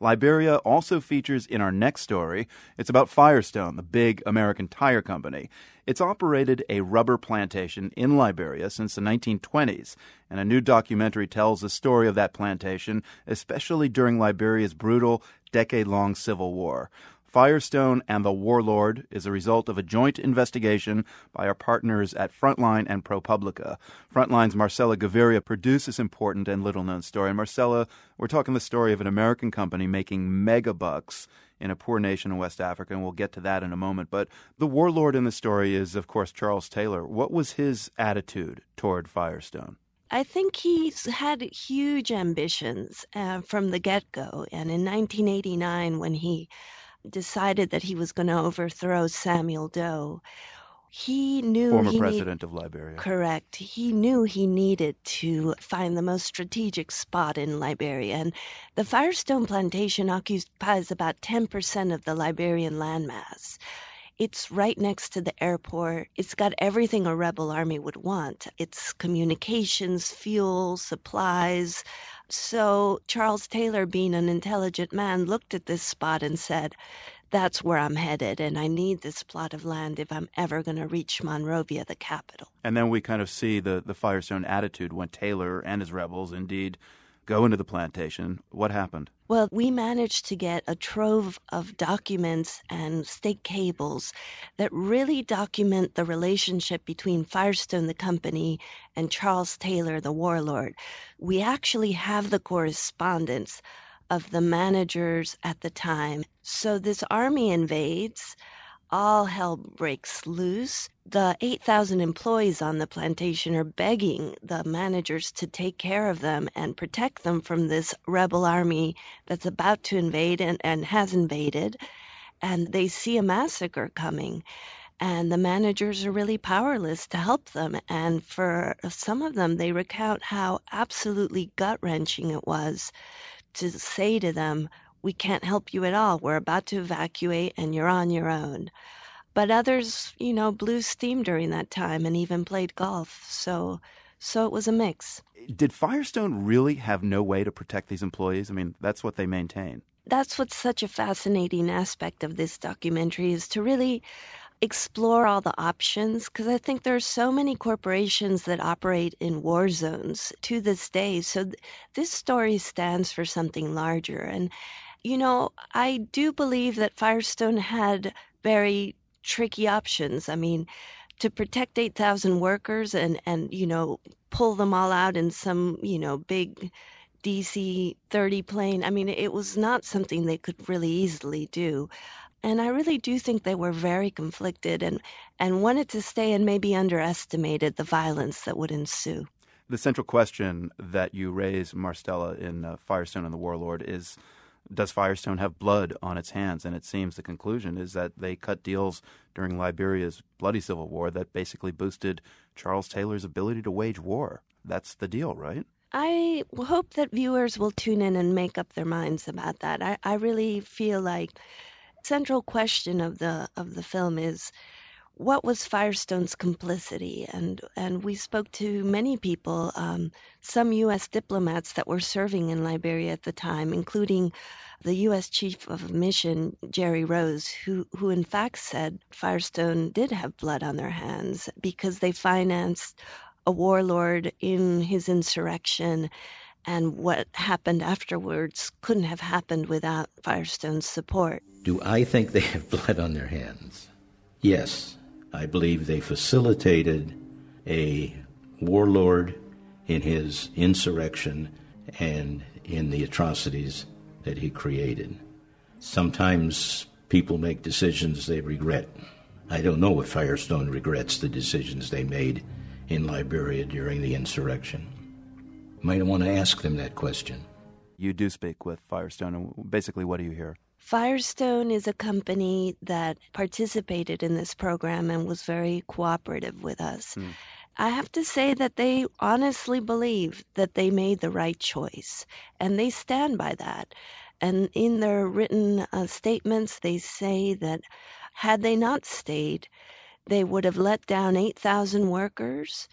Liberia also features in our next story. It's about Firestone, the big American tire company. It's operated a rubber plantation in Liberia since the 1920s, and a new documentary tells the story of that plantation, especially during Liberia's brutal, decade-long civil war. Firestone and the Warlord is a result of a joint investigation by our partners at Frontline and ProPublica. Frontline's Marcella Gaviria produced this important and little-known story. And Marcella, we're talking the story of an American company making mega bucks in a poor nation in West Africa, and we'll get to that in a moment. But the warlord in the story is, of course, Charles Taylor. What was his attitude toward Firestone? I think he's had huge ambitions from the get-go. And in 1989, when he decided that he was going to overthrow Samuel Doe, he knew former president of Liberia. Correct. He knew he needed to find the most strategic spot in Liberia. And the Firestone plantation occupies about 10% of the Liberian landmass. It's right next to the airport. It's got everything a rebel army would want. It's communications, fuel, supplies. So Charles Taylor, being an intelligent man, looked at this spot and said, that's where I'm headed, and I need this plot of land if I'm ever going to reach Monrovia, the capital. And then we kind of see the Firestone attitude when Taylor and his rebels indeed go into the plantation. What happened? Well, we managed to get a trove of documents and state cables that really document the relationship between Firestone, the company, and Charles Taylor, the warlord. We actually have the correspondence of the managers at the time. So this army invades. All hell breaks loose. The 8,000 employees on the plantation are begging the managers to take care of them and protect them from this rebel army that's about to invade and has invaded. And they see a massacre coming. And the managers are really powerless to help them. And for some of them, they recount how absolutely gut-wrenching it was to say to them, we can't help you at all. We're about to evacuate and you're on your own. But others, blew steam during that time and even played golf. So it was a mix. Did Firestone really have no way to protect these employees? I mean, that's what they maintain. That's what's such a fascinating aspect of this documentary, is to really explore all the options, because I think there are so many corporations that operate in war zones to this day. So this story stands for something larger. And, I do believe that Firestone had very tricky options. I mean, to protect 8,000 workers and pull them all out in some, big DC-30 plane, I mean, it was not something they could really easily do. And I really do think they were very conflicted and wanted to stay and maybe underestimated the violence that would ensue. The central question that you raise, Marcella, in Firestone and the Warlord is, does Firestone have blood on its hands? And it seems the conclusion is that they cut deals during Liberia's bloody civil war that basically boosted Charles Taylor's ability to wage war. That's the deal, right? I hope that viewers will tune in and make up their minds about that. I really feel like central question of the film is, what was Firestone's complicity? And we spoke to many people, some U.S. diplomats that were serving in Liberia at the time, including the U.S. Chief of Mission, Jerry Rose, who in fact said Firestone did have blood on their hands because they financed a warlord in his insurrection, and what happened afterwards couldn't have happened without Firestone's support. Do I think they have blood on their hands? Yes. I believe they facilitated a warlord in his insurrection and in the atrocities that he created. Sometimes people make decisions they regret. I don't know if Firestone regrets the decisions they made in Liberia during the insurrection. You might want to ask them that question. You do speak with Firestone, and basically what do you hear? Firestone is a company that participated in this program and was very cooperative with us. I have to say that they honestly believe that they made the right choice, and they stand by that. And in their written statements, they say that had they not stayed, they would have let down 8,000 workers,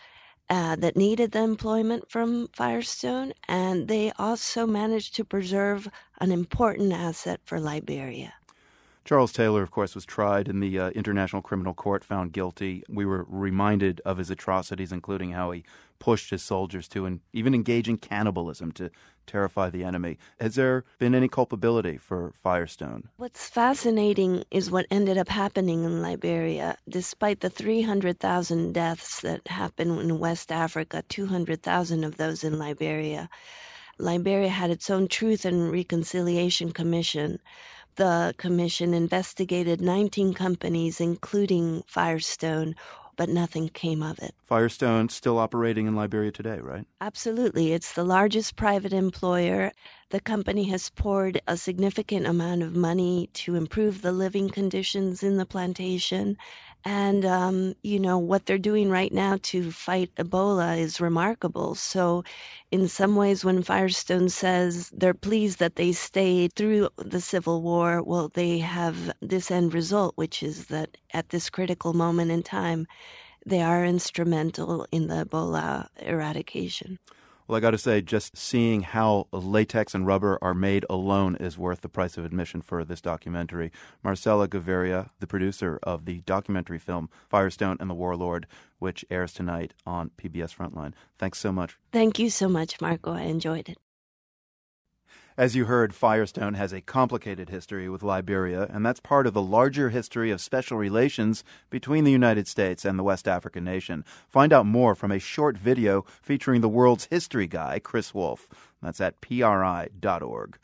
that needed the employment from Firestone, and they also managed to preserve an important asset for Liberia. Charles Taylor, of course, was tried in the International Criminal Court, found guilty. We were reminded of his atrocities, including how he pushed his soldiers to and even engage in cannibalism to terrify the enemy. Has there been any culpability for Firestone? What's fascinating is what ended up happening in Liberia. Despite the 300,000 deaths that happened in West Africa, 200,000 of those in Liberia. Liberia had its own Truth and Reconciliation Commission. The commission investigated 19 companies, including Firestone, but nothing came of it. Firestone still operating in Liberia today, right? Absolutely. It's the largest private employer. The company has poured a significant amount of money to improve the living conditions in the plantation. And, what they're doing right now to fight Ebola is remarkable. So in some ways, when Firestone says they're pleased that they stayed through the Civil War, well, they have this end result, which is that at this critical moment in time, they are instrumental in the Ebola eradication. Well, I got to say, just seeing how latex and rubber are made alone is worth the price of admission for this documentary. Marcela Gaviria, the producer of the documentary film Firestone and the Warlord, which airs tonight on PBS Frontline. Thanks so much. Thank you so much, Marco. I enjoyed it. As you heard, Firestone has a complicated history with Liberia, and that's part of the larger history of special relations between the United States and the West African nation. Find out more from a short video featuring the world's history guy, Chris Wolfe. That's at PRI.org.